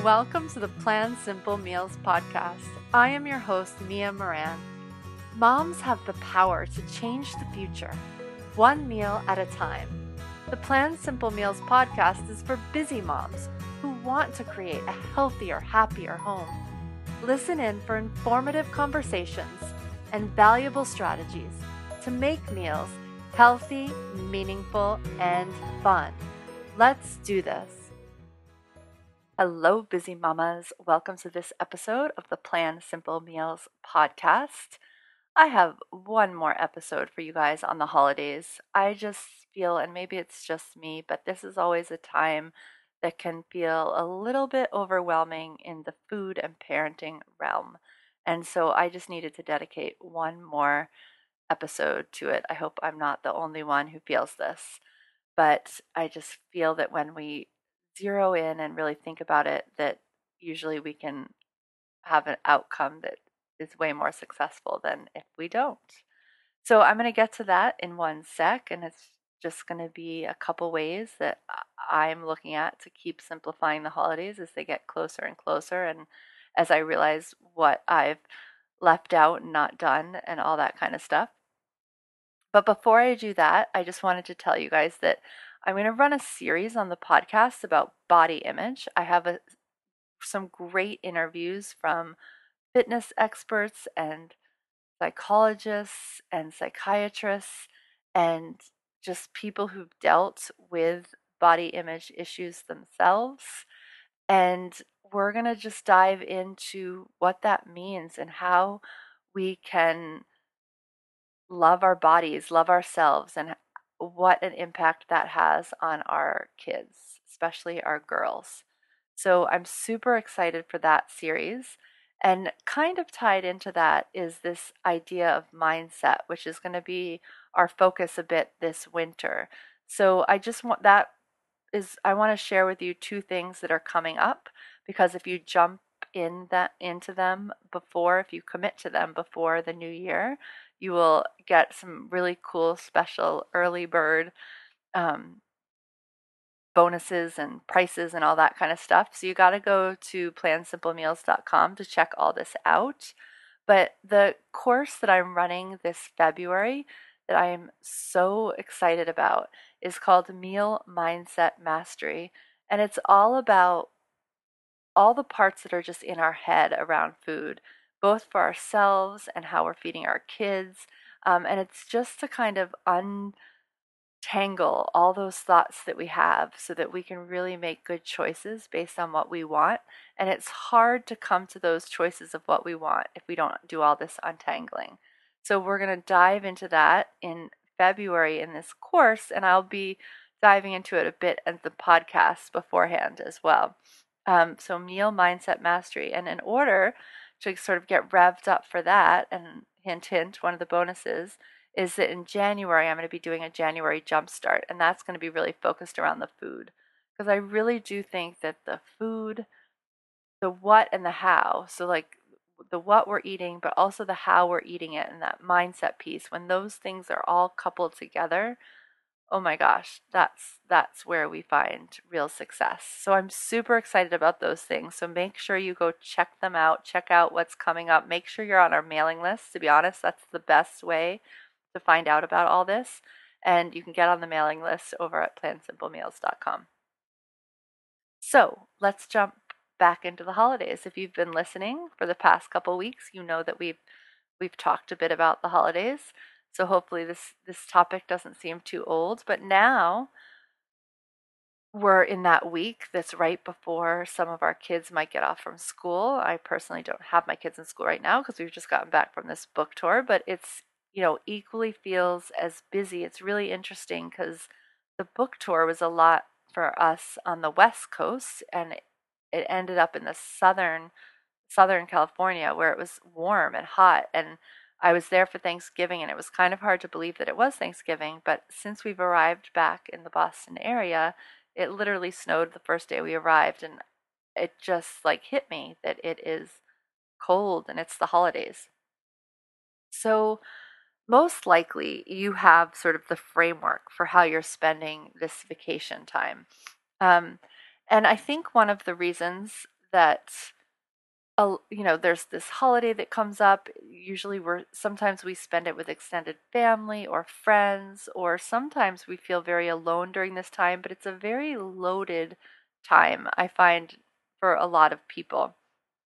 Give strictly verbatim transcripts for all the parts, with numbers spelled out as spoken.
Welcome to the Plan Simple Meals podcast. I am your host, Mia Moran. Moms have the power to change the future, one meal at a time. The Plan Simple Meals podcast is for busy moms who want to create a healthier, happier home. Listen in for informative conversations and valuable strategies to make meals healthy, meaningful, and fun. Let's do this. Hello, busy mamas. Welcome to this episode of the Plan Simple Meals podcast. I have one more episode for you guys on the holidays. I just feel, and maybe it's just me, but this is always a time that can feel a little bit overwhelming in the food and parenting realm. And so I just needed to dedicate one more episode to it. I hope I'm not the only one who feels this, but I just feel that when we zero in and really think about it, that usually we can have an outcome that is way more successful than if we don't. So I'm going to get to that in one sec, and it's just going to be a couple ways that I'm looking at to keep simplifying the holidays as they get closer and closer, and as I realize what I've left out and not done and all that kind of stuff. But before I do that, I just wanted to tell you guys that I'm going to run a series on the podcast about body image. I have a, some great interviews from fitness experts and psychologists and psychiatrists and just people who've dealt with body image issues themselves. And we're going to just dive into what that means and how we can love our bodies, love ourselves, and what an impact that has on our kids, especially our girls. So I'm super excited for that series. And kind of tied into that is this idea of mindset, which is going to be our focus a bit this winter. So I just want that is I want to share with you two things that are coming up, because if you jump in that into them before, if you commit to them before the new year, you will get some really cool special early bird um, bonuses and prices and all that kind of stuff. So you got to go to plan simple meals dot com to check all this out. But the course that I'm running this February that I am so excited about is called Meal Mindset Mastery. And it's all about all the parts that are just in our head around food, both for ourselves and how we're feeding our kids. Um, and it's just to kind of untangle all those thoughts that we have so that we can really make good choices based on what we want. And it's hard to come to those choices of what we want if we don't do all this untangling. So we're going to dive into that in February in this course, and I'll be diving into it a bit in the podcast beforehand as well. Um, so Meal Mindset Mastery. And in order to sort of get revved up for that, and hint, hint, one of the bonuses is that in January, I'm going to be doing a January Jumpstart, and that's going to be really focused around the food. Because I really do think that the food, the what and the how, so like the what we're eating, but also the how we're eating it, and that mindset piece, when those things are all coupled together, oh my gosh, that's that's where we find real success. So I'm super excited about those things. So make sure you go check them out, check out what's coming up. Make sure you're on our mailing list. To be honest, that's the best way to find out about all this. And you can get on the mailing list over at plan simple meals dot com. So let's jump back into the holidays. If you've been listening for the past couple weeks, you know that we've we've talked a bit about the holidays. So hopefully this this topic doesn't seem too old. But now we're in that week that's right before some of our kids might get off from school. I personally don't have my kids in school right now because we've just gotten back from this book tour, but it's, you know, equally feels as busy. It's really interesting because the book tour was a lot for us on the West Coast, and it, it ended up in the southern Southern California where it was warm and hot, and I was there for Thanksgiving, and it was kind of hard to believe that it was Thanksgiving. But since we've arrived back in the Boston area, it literally snowed the first day we arrived, and it just like hit me that it is cold and it's the holidays. So most likely you have sort of the framework for how you're spending this vacation time. Um, and I think one of the reasons that a, you know, there's this holiday that comes up. Usually we're sometimes we spend it with extended family or friends, or sometimes we feel very alone during this time, but it's a very loaded time, I find, for a lot of people.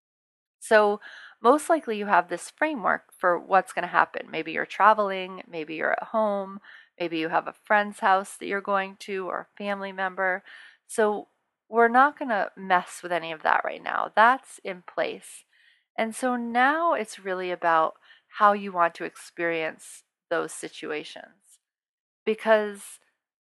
So most likely you have this framework for what's going to happen. Maybe you're traveling, maybe you're at home, maybe you have a friend's house that you're going to or a family member. So we're not going to mess with any of that right now. That's in place. And so now it's really about how you want to experience those situations. Because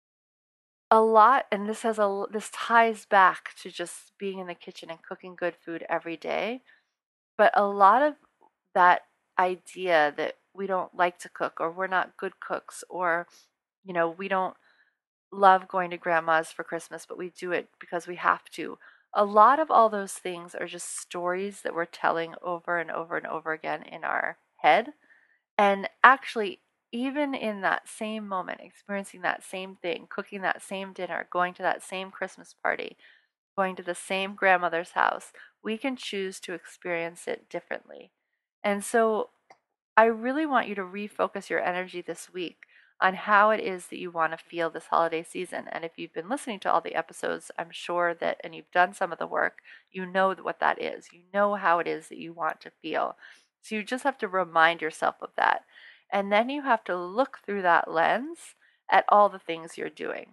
a lot, and this has a this ties back to just being in the kitchen and cooking good food every day, but a lot of that idea that we don't like to cook, or we're not good cooks, or you know, we don't love going to grandma's for Christmas, but we do it because we have to. A lot of all those things are just stories that we're telling over and over and over again in our head. And actually, even in that same moment, experiencing that same thing, cooking that same dinner, going to that same Christmas party, going to the same grandmother's house, we can choose to experience it differently. And so I really want you to refocus your energy this week on how it is that you want to feel this holiday season. And if you've been listening to all the episodes, I'm sure that, and you've done some of the work, you know what that is. You know how it is that you want to feel. So you just have to remind yourself of that. And then you have to look through that lens at all the things you're doing.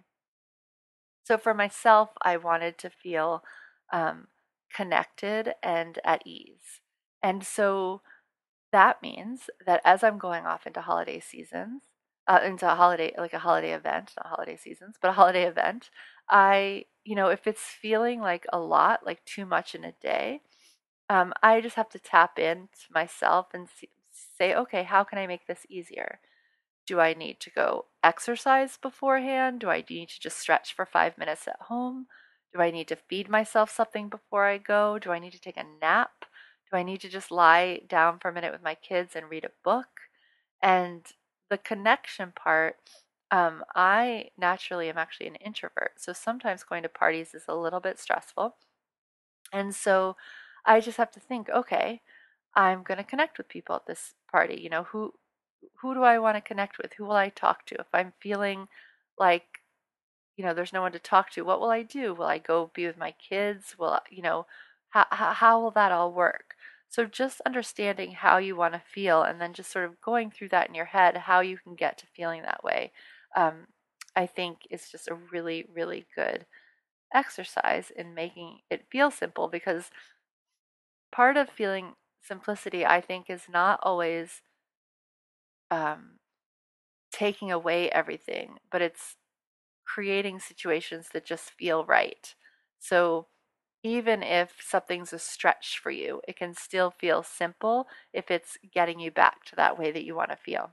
So for myself, I wanted to feel um, connected and at ease. And so that means that as I'm going off into holiday seasons, uh, into a holiday, like a holiday event, not holiday seasons, but a holiday event, I, you know, if it's feeling like a lot, like too much in a day, um, I just have to tap into myself and see, say, okay, how can I make this easier? Do I need to go exercise beforehand? Do I need to just stretch for five minutes at home? Do I need to feed myself something before I go? Do I need to take a nap? Do I need to just lie down for a minute with my kids and read a book? And the connection part, um, I naturally am actually an introvert. So sometimes going to parties is a little bit stressful. And so I just have to think, okay, I'm going to connect with people at this party. You know, who who do I want to connect with? Who will I talk to? If I'm feeling like, you know, there's no one to talk to, what will I do? Will I go be with my kids? Will I, you know, how how will that all work? So just understanding how you want to feel, and then just sort of going through that in your head, how you can get to feeling that way, um, I think is just a really, really good exercise in making it feel simple, because part of feeling simplicity, I think, is not always um, taking away everything, but it's creating situations that just feel right. So even if something's a stretch for you, it can still feel simple if it's getting you back to that way that you want to feel.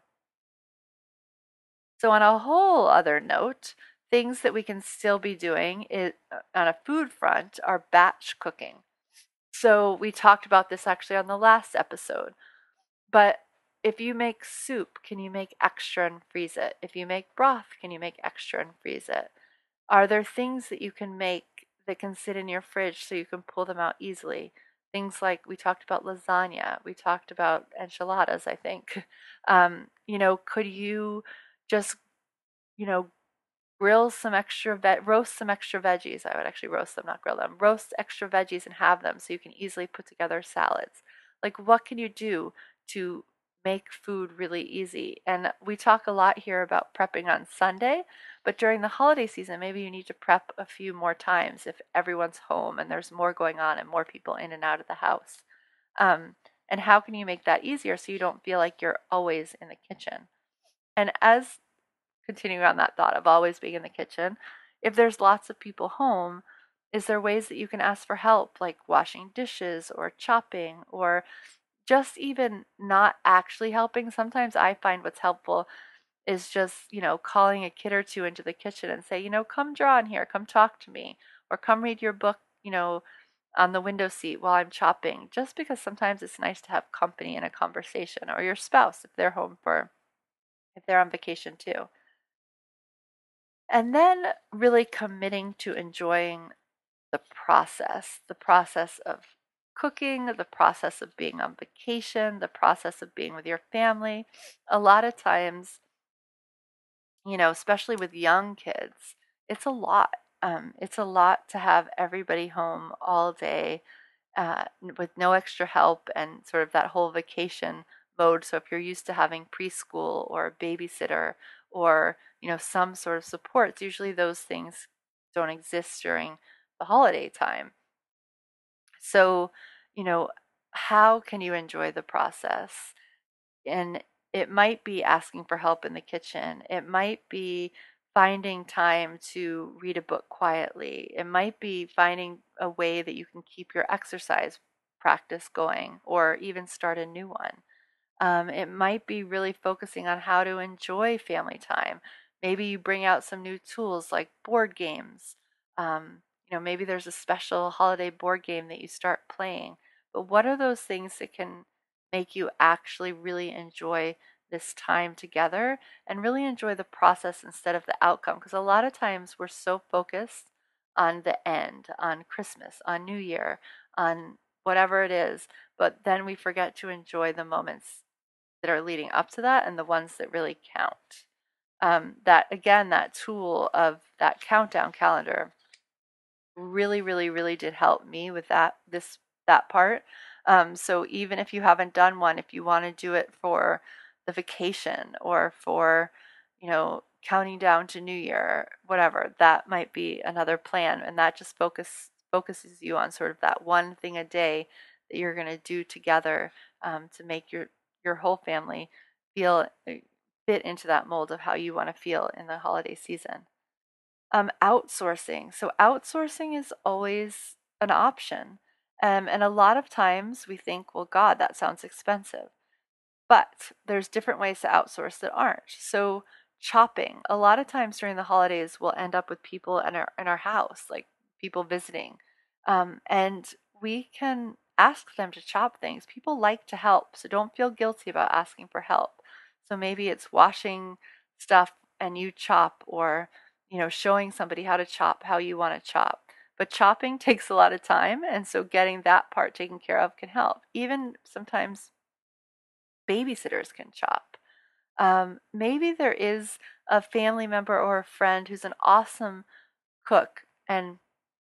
So, on a whole other note, things that we can still be doing is, uh, on a food front, are batch cooking. So, we talked about this actually on the last episode. But if you make soup, can you make extra and freeze it? If you make broth, can you make extra and freeze it? Are there things that you can make that can sit in your fridge so you can pull them out easily? Things like we talked about lasagna, we talked about enchiladas, I think. Um, you know, could you just, you know, grill some extra ve- roast some extra veggies. I would actually roast them, not grill them. Roast extra veggies and have them so you can easily put together salads. Like, what can you do to make food really easy? And we talk a lot here about prepping on Sunday, but during the holiday season, maybe you need to prep a few more times if everyone's home and there's more going on and more people in and out of the house. Um, and how can you make that easier so you don't feel like you're always in the kitchen? And as continuing on that thought of always being in the kitchen, if there's lots of people home, is there ways that you can ask for help, like washing dishes or chopping, or just even not actually helping? Sometimes I find what's helpful is just, you know, calling a kid or two into the kitchen and say, you know, come draw in here, come talk to me, or come read your book, you know, on the window seat while I'm chopping, just because sometimes it's nice to have company in a conversation, or your spouse if they're home for, if they're on vacation too. And then really committing to enjoying the process, the process of cooking, the process of being on vacation, the process of being with your family. A lot of times, you know, especially with young kids, it's a lot. Um, it's a lot to have everybody home all day uh, with no extra help and sort of that whole vacation mode. So if you're used to having preschool or a babysitter or, you know, some sort of supports, usually those things don't exist during the holiday time. So, you know, how can you enjoy the process? And it might be asking for help in the kitchen. It might be finding time to read a book quietly. It might be finding a way that you can keep your exercise practice going or even start a new one. Um, it might be really focusing on how to enjoy family time. Maybe you bring out some new tools like board games. Um, you know, maybe there's a special holiday board game that you start playing. But what are those things that can make you actually really enjoy this time together and really enjoy the process instead of the outcome? Because a lot of times we're so focused on the end, on Christmas, on New Year, on whatever it is, but then we forget to enjoy the moments that are leading up to that and the ones that really count. Um, that again, that tool of that countdown calendar really, really, really did help me with that this that part. Um, so even if you haven't done one, if you want to do it for the vacation or for, you know, counting down to New Year, whatever, that might be another plan, and that just focus focuses you on sort of that one thing a day that you're going to do together um, to make your your whole family feel uh, fit into that mold of how you want to feel in the holiday season. Um, outsourcing. So outsourcing is always an option. Um, and a lot of times we think, well, God, that sounds expensive. But there's different ways to outsource that aren't. So chopping. A lot of times during the holidays, we'll end up with people in our in our house, like people visiting, um, and we can ask them to chop things. People like to help, so don't feel guilty about asking for help. So maybe it's washing stuff and you chop, or you know, showing somebody how to chop how you want to chop. But chopping takes a lot of time, and so getting that part taken care of can help. Even sometimes babysitters can chop. Um, maybe there is a family member or a friend who's an awesome cook, and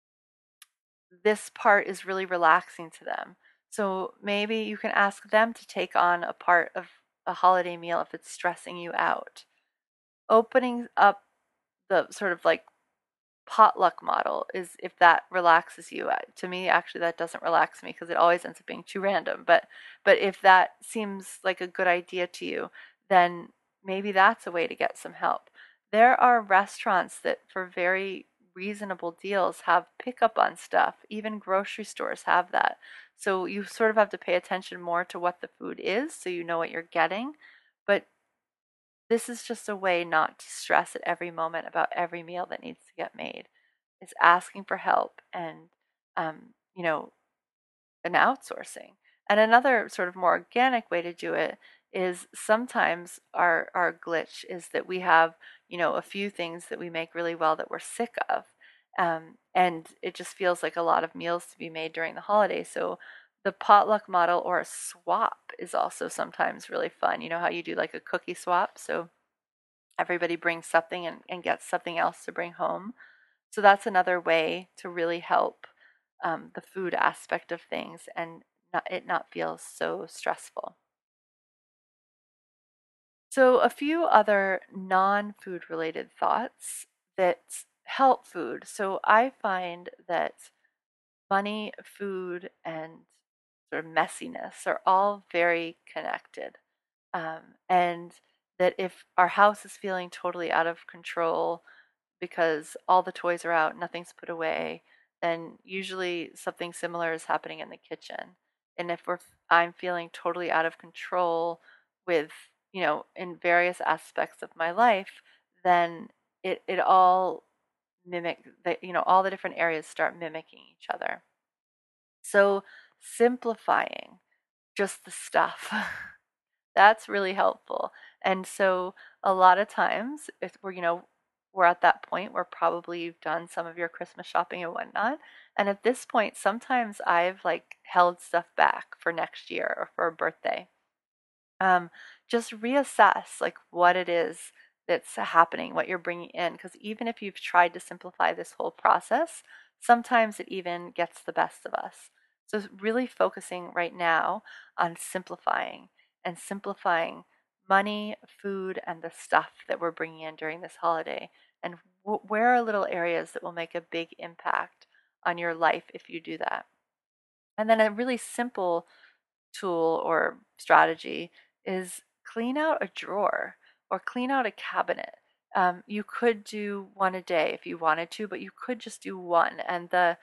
this part is really relaxing to them. So maybe you can ask them to take on a part of a holiday meal if it's stressing you out. Opening up the sort of like potluck model is if that relaxes you. Uh, To me, actually, that doesn't relax me because it always ends up being too random. But but if that seems like a good idea to you, then maybe that's a way to get some help. There are restaurants that, for very reasonable deals, have pickup on stuff. Even grocery stores have that. So you sort of have to pay attention more to what the food is so you know what you're getting. But this is just a way not to stress at every moment about every meal that needs to get made. Is asking for help and, um, you know, an outsourcing. And another sort of more organic way to do it is sometimes our our glitch is that we have, you know, a few things that we make really well that we're sick of. Um, and it just feels like a lot of meals to be made during the holiday. So the potluck model or a swap is also sometimes really fun. You know how you do like a cookie swap? So everybody brings something and, and gets something else to bring home. So that's another way to really help um, the food aspect of things and not, it not feel so stressful. So, a few other non food related thoughts that help food. So, I find that money, food, and sort of messiness are all very connected. Um, and that if our house is feeling totally out of control, because all the toys are out, nothing's put away, then usually something similar is happening in the kitchen. And if we're, I'm feeling totally out of control with, you know, in various aspects of my life, then it, it all mimic that, you know, all the different areas start mimicking each other. So simplifying just the stuff. That's really helpful. And so a lot of times if we're, you know, we're at that point where probably you've done some of your Christmas shopping and whatnot. And at this point, sometimes I've like held stuff back for next year or for a birthday. Um, just reassess like what it is that's happening, what you're bringing in. Because even if you've tried to simplify this whole process, sometimes it even gets the best of us. So, really focusing right now on simplifying and simplifying money, food, and the stuff that we're bringing in during this holiday. And w- where are little areas that will make a big impact on your life if you do that? And then a really simple tool or strategy is clean out a drawer or clean out a cabinet. Um, you could do one a day if you wanted to, but you could just do one. And the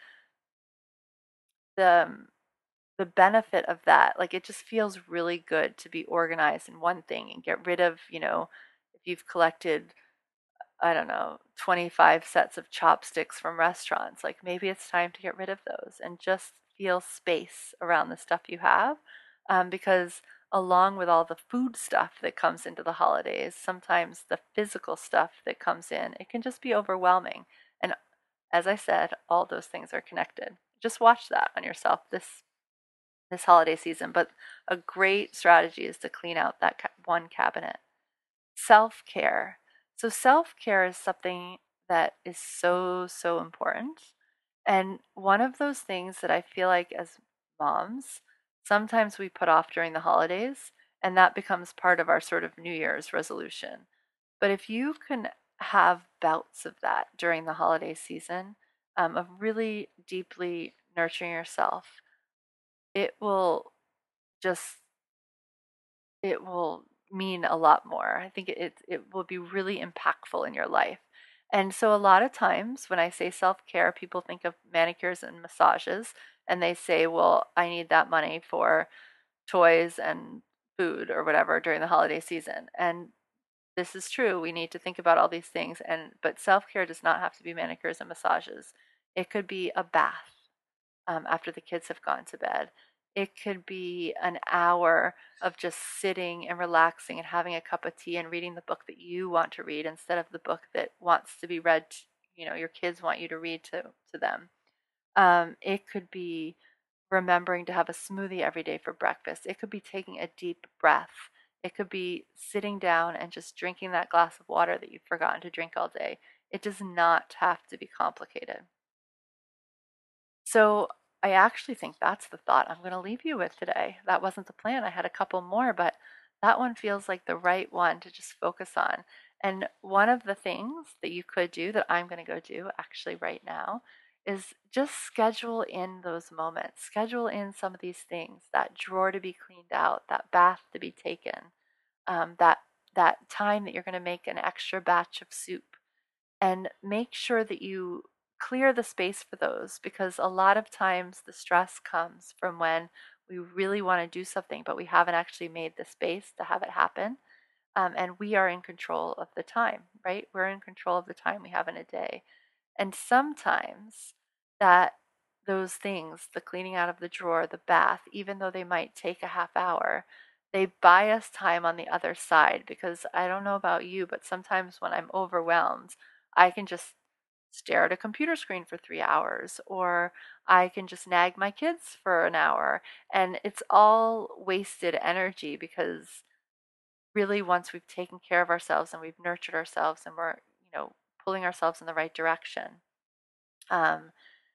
the um, the benefit of that, like it just feels really good to be organized in one thing and get rid of, you know, if you've collected, I don't know, twenty-five sets of chopsticks from restaurants. Like maybe it's time to get rid of those and just feel space around the stuff you have. Um, because along with all the food stuff that comes into the holidays, sometimes the physical stuff that comes in, it can just be overwhelming. And as I said, all those things are connected. Just watch that on yourself this this holiday season. But a great strategy is to clean out that ca- one cabinet. Self care. So, self care is something that is so, so important. And one of those things that I feel like as moms, sometimes we put off during the holidays, and that becomes part of our sort of New Year's resolution. But if you can have bouts of that during the holiday season, um, of really deeply nurturing yourself, it will just it will mean a lot more. I think it it will be really impactful in your life. And so a lot of times when I say self-care, people think of manicures and massages and they say, "Well, I need that money for toys and food or whatever during the holiday season." And this is true. We need to think about all these things and but self-care does not have to be manicures and massages. It could be a bath um, after the kids have gone to bed. It could be an hour of just sitting and relaxing and having a cup of tea and reading the book that you want to read instead of the book that wants to be read, you know, your kids want you to read to, to them. Um, it could be remembering to have a smoothie every day for breakfast. It could be taking a deep breath. It could be sitting down and just drinking that glass of water that you've forgotten to drink all day. It does not have to be complicated. So I actually think that's the thought I'm going to leave you with today. That wasn't the plan. I had a couple more, but that one feels like the right one to just focus on. And one of the things that you could do that I'm going to go do actually right now is just schedule in those moments. Schedule in some of these things, that drawer to be cleaned out, that bath to be taken, um, that that time that you're going to make an extra batch of soup and make sure that you clear the space for those because a lot of times the stress comes from when we really want to do something, but we haven't actually made the space to have it happen. Um, and we are in control of the time, right? We're in control of the time we have in a day. And sometimes that those things, the cleaning out of the drawer, the bath, even though they might take a half hour, they buy us time on the other side because I don't know about you, but sometimes when I'm overwhelmed, I can just stare at a computer screen for three hours or I can just nag my kids for an hour. And it's all wasted energy because really once we've taken care of ourselves and we've nurtured ourselves and we're, you know, pulling ourselves in the right direction, um,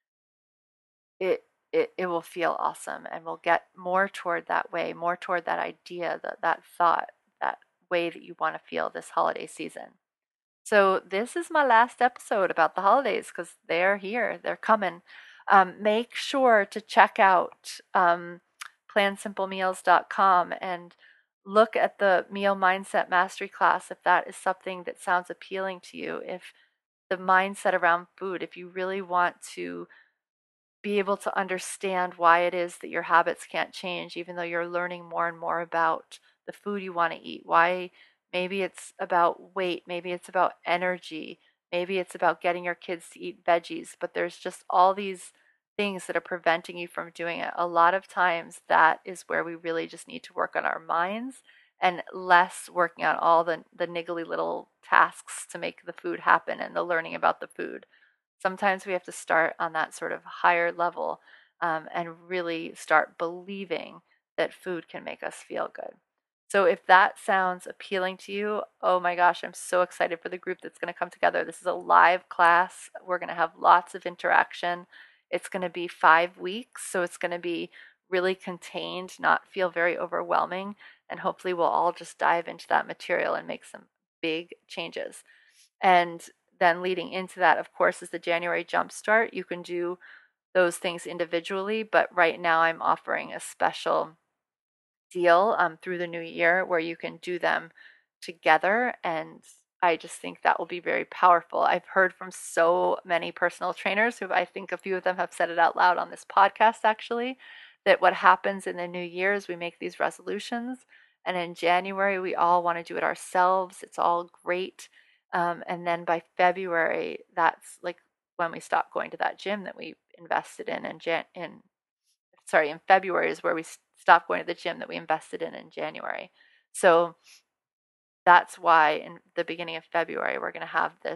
it it it will feel awesome and we'll get more toward that way, more toward that idea, that that thought, that way that you want to feel this holiday season. So this is my last episode about the holidays because they're here, they're coming. Um, make sure to check out um, plan simple meals dot com and look at the meal mindset mastery class if that is something that sounds appealing to you. If the mindset around food, if you really want to be able to understand why it is that your habits can't change, even though you're learning more and more about the food you want to eat. Why maybe it's about weight, maybe it's about energy, maybe it's about getting your kids to eat veggies, but there's just all these things that are preventing you from doing it. A lot of times that is where we really just need to work on our minds and less working on all the, the niggly little tasks to make the food happen and the learning about the food. Sometimes we have to start on that sort of higher level um, and really start believing that food can make us feel good. So if that sounds appealing to you, oh my gosh, I'm so excited for the group that's going to come together. This is a live class. We're going to have lots of interaction. It's going to be five weeks, so it's going to be really contained, not feel very overwhelming, and hopefully we'll all just dive into that material and make some big changes. And then leading into that, of course, is the January Jumpstart. You can do those things individually, but right now I'm offering a special deal um, through the new year where you can do them together, and I just think that will be very powerful. I've heard from so many personal trainers who, I think a few of them have said it out loud on this podcast actually, that what happens in the new year is we make these resolutions, and in January we all want to do it ourselves. It's all great, um, and then by February, that's like when we stop going to that gym that we invested in in, Jan- in sorry, in February is where we stop going to the gym that we invested in in January. So that's why in the beginning of February, we're going to have this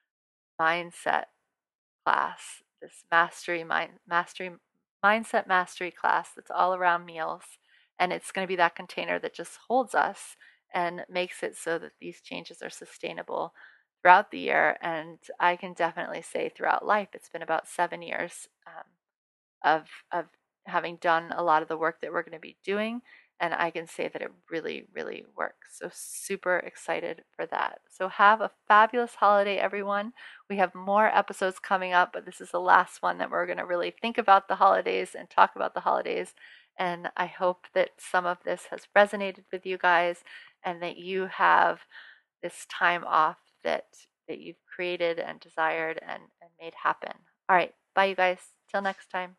mindset class, this mastery mind, mastery mindset mastery class that's all around meals. And it's going to be that container that just holds us and makes it so that these changes are sustainable throughout the year. And I can definitely say throughout life, it's been about seven years um, of of having done a lot of the work that we're going to be doing, and I can say that it really, really works. So super excited for that. So have a fabulous holiday, everyone. We have more episodes coming up, but this is the last one that we're going to really think about the holidays and talk about the holidays. And I hope that some of this has resonated with you guys and that you have this time off that that you've created and desired and, and made happen. All right, bye you guys. Till next time.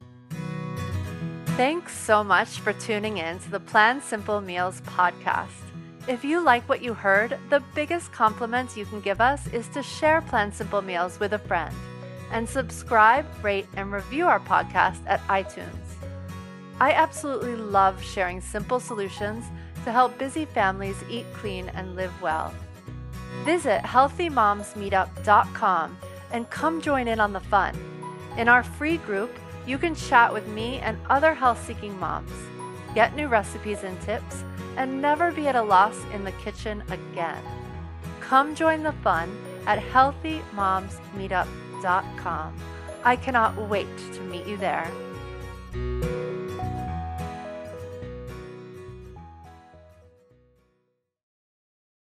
Thanks so much for tuning in to the Plan Simple Meals podcast. If you like what you heard, the biggest compliment you can give us is to share Plan Simple Meals with a friend and subscribe, rate, and review our podcast at iTunes. I absolutely love sharing simple solutions to help busy families eat clean and live well. Visit healthy moms meetup dot com and come join in on the fun. In our free group, you can chat with me and other health-seeking moms, get new recipes and tips, and never be at a loss in the kitchen again. Come join the fun at healthy moms meetup dot com. I cannot wait to meet you there.